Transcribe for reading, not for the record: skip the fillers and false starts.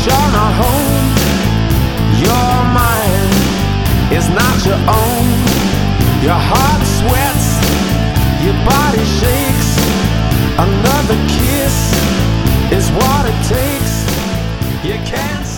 you're not home. Your mind is not your own. Your heart sweats, your body shakes. Another kiss is what it takes. You can't